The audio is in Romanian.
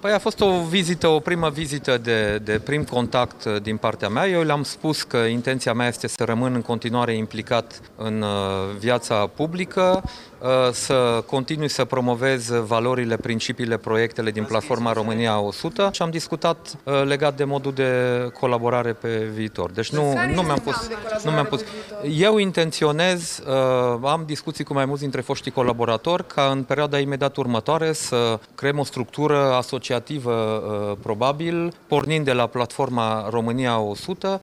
Păi a fost o primă vizită de prim contact din partea mea. Eu le-am spus că intenția mea este să rămân în continuare implicat în viața publică, să continui să promovez valorile, principiile, proiectele din platforma România 100 și am discutat legat de modul de colaborare pe viitor. Deci nu mi-am pus. Eu intenționez, am discuții cu mai mulți dintre foștii colaboratori ca în perioada imediat următoare să creăm o structură asociativă probabil, pornind de la platforma România 100,